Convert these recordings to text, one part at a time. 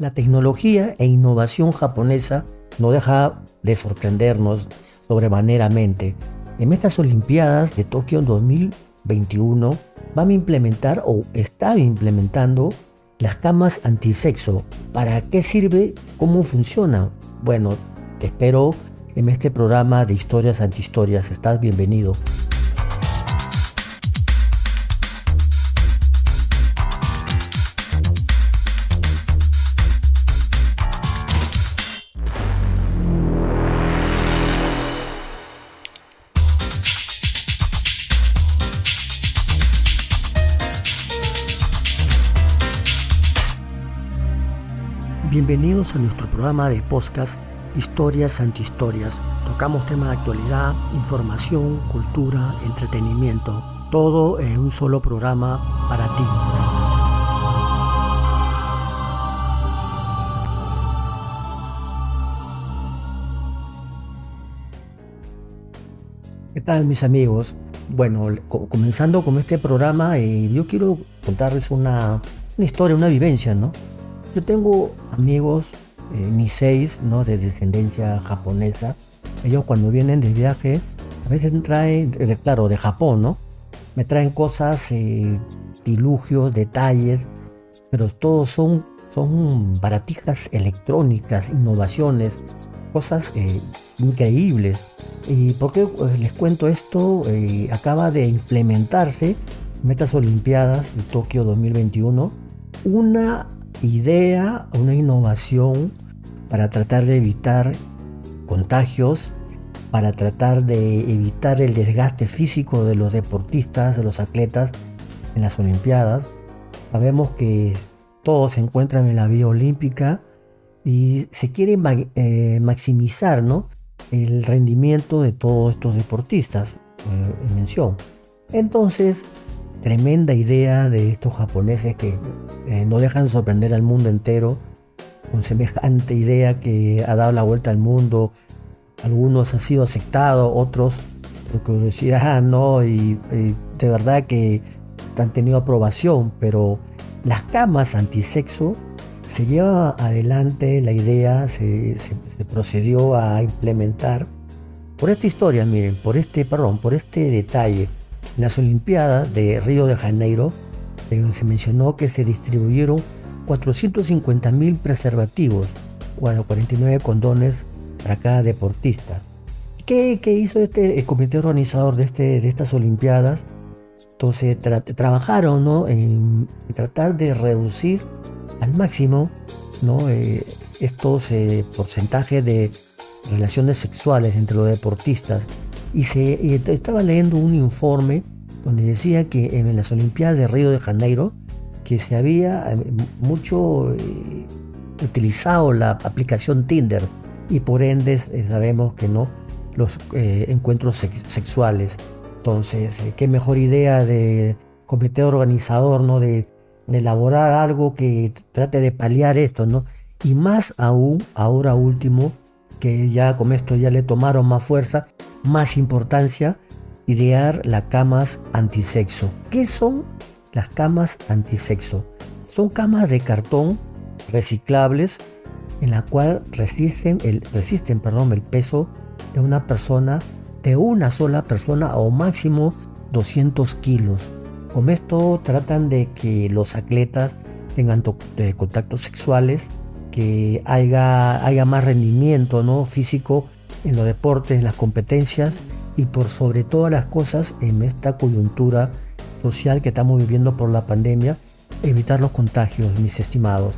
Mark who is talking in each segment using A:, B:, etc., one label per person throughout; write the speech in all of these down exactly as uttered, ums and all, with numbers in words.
A: La tecnología e innovación japonesa no deja de sorprendernos sobremaneramente. En estas Olimpiadas de Tokio dos mil veintiuno van a implementar o están implementando las camas antisexo. ¿Para qué sirve? ¿Cómo funciona? Bueno, te espero en este programa de Historias Antihistorias. Estás bienvenido. Bienvenidos a nuestro programa de podcast Historias Antihistorias. Tocamos temas de actualidad, información, cultura, entretenimiento. Todo en un solo programa para ti. ¿Qué tal, mis amigos? Bueno, co- comenzando con este programa, eh, yo quiero contarles una, una historia, una vivencia, ¿no? Yo tengo amigos eh, niseis, ¿no? De descendencia japonesa. Ellos cuando vienen de viaje, a veces traen, eh, claro, de Japón, ¿no? Me traen cosas, eh, dilugios, detalles, pero todos son, son baratijas electrónicas, innovaciones, cosas eh, increíbles. ¿Y por qué eh, les cuento esto? Eh, acaba de implementarse en estas Olimpiadas de Tokio dos mil veintiuno una idea, una innovación para tratar de evitar contagios, para tratar de evitar el desgaste físico de los deportistas, de los atletas en las Olimpiadas. Sabemos que todos se encuentran en la vía olímpica y se quiere ma- eh, maximizar, ¿no? el rendimiento de todos estos deportistas eh, en mención. Entonces, tremenda idea de estos japoneses que eh, no dejan sorprender al mundo entero con semejante idea que ha dado la vuelta al mundo. Algunos han sido aceptados, otros por curiosidad, ¿no? Y, y de verdad que han tenido aprobación, pero las camas antisexo se lleva adelante la idea, se, se, se procedió a implementar por esta historia, miren, por este, perdón, por este detalle. En las Olimpiadas de Río de Janeiro eh, se mencionó que se distribuyeron cuatrocientos cincuenta mil preservativos, cuarenta y nueve condones para cada deportista. ¿Qué, qué hizo este, el comité organizador de, este, de estas Olimpiadas? Entonces tra trabajaron, ¿no? en, en tratar de reducir al máximo, ¿no? eh, estos eh, porcentajes de relaciones sexuales entre los deportistas. Y, se, y estaba leyendo un informe donde decía que en las Olimpiadas de Río de Janeiro que se había eh, mucho eh, utilizado la aplicación Tinder y por ende eh, sabemos que no los eh, encuentros sex sexuales. Entonces, eh, qué mejor idea de comité organizador, ¿no? De, de elaborar algo que trate de paliar esto, ¿no? Y más aún, ahora último, que ya con esto ya le tomaron más fuerza, más importancia, idear las camas antisexo. ¿Qué son las camas antisexo? Son camas de cartón reciclables en la cual resisten el, resisten, perdón, el peso de una persona, de una sola persona o máximo doscientos kilos. Con esto tratan de que los atletas tengan eh, contactos sexuales, que haya, haya más rendimiento, ¿no? físico en los deportes, en las competencias y por sobre todas las cosas en esta coyuntura social que estamos viviendo por la pandemia, evitar los contagios, mis estimados.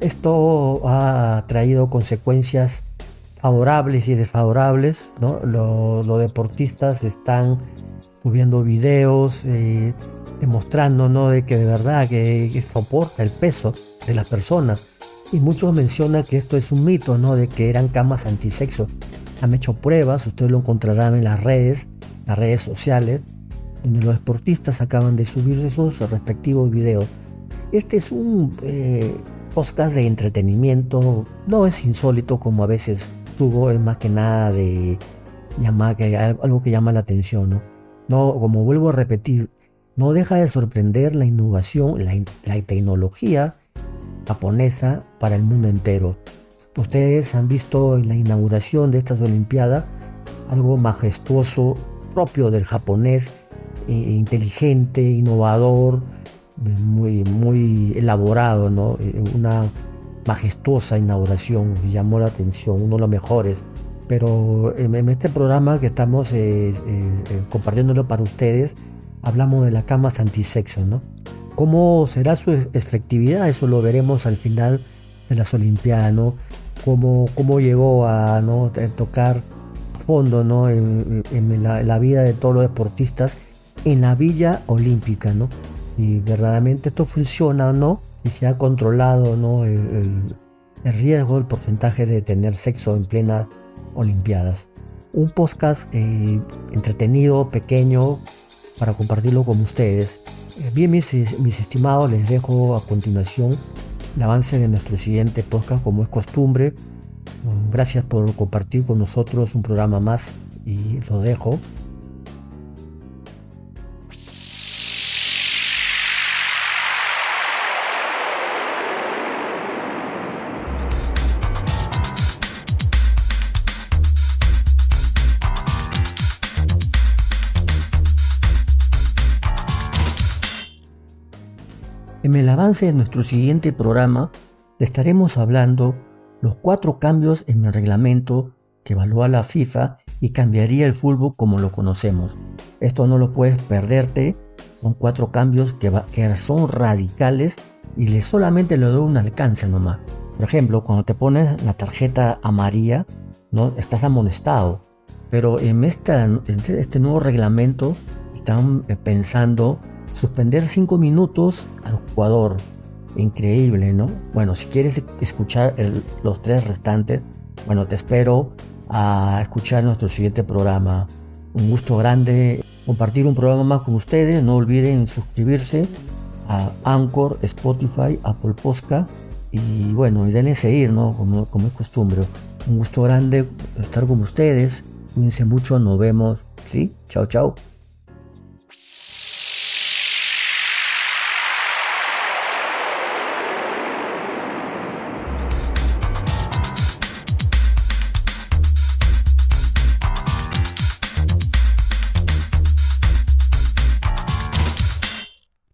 A: Esto ha traído consecuencias favorables y desfavorables, ¿no? Los, los deportistas están subiendo videos eh, demostrando, ¿no? de que de verdad que, que soporta el peso de las personas. Y muchos mencionan que esto es un mito, ¿no? de que eran camas antisexo. Han hecho pruebas, ustedes lo encontrarán en las redes, las redes sociales, donde los deportistas acaban de subir sus respectivos videos. Este es un eh, podcast de entretenimiento, no es insólito como a veces tuvo, es más que nada de llamar, que algo que llama la atención, ¿no? No, como vuelvo a repetir, no deja de sorprender la innovación, la, la tecnología japonesa para el mundo entero. Ustedes han visto en la inauguración de estas Olimpiadas algo majestuoso, propio del japonés, eh, inteligente, innovador, muy, muy elaborado, ¿no? Eh, una majestuosa inauguración, llamó la atención, uno de los mejores. Pero en, en este programa que estamos eh, eh, eh, compartiéndolo para ustedes, hablamos de las camas antisexo, ¿no? ¿Cómo será su efectividad? Eso lo veremos al final de las Olimpiadas, ¿no? Cómo, cómo llegó a, ¿no?, tocar fondo, ¿no?, en, en la, en la vida de todos los deportistas en la Villa Olímpica, ¿no? Si verdaderamente esto funciona o no, y se ha controlado, ¿no?, el, el, el riesgo, el porcentaje de tener sexo en plenas Olimpiadas. Un podcast eh, entretenido, pequeño, para compartirlo con ustedes. Eh, bien, mis, mis estimados, les dejo a continuación el avance de nuestro siguiente podcast, como es costumbre. Gracias por compartir con nosotros un programa más y los dejo. En el avance de nuestro siguiente programa le estaremos hablando los cuatro cambios en el reglamento que evalúa la FIFA y cambiaría el fútbol como lo conocemos. Esto no lo puedes perderte, son cuatro cambios que, va, que son radicales y le solamente le doy un alcance nomás. Por ejemplo, cuando te pones la tarjeta amarilla, ¿no?, estás amonestado, pero en, esta, en este nuevo reglamento están pensando suspender cinco minutos al jugador. Increíble, ¿no? Bueno, si quieres escuchar el, los tres restantes, bueno, te espero a escuchar nuestro siguiente programa. Un gusto grande compartir un programa más con ustedes. No olviden suscribirse a Anchor, Spotify, Apple Podcast y bueno, y denle seguir, ¿no?, como, como es costumbre. Un gusto grande estar con ustedes. Cuídense mucho, nos vemos. ¿Sí? Chao, chao.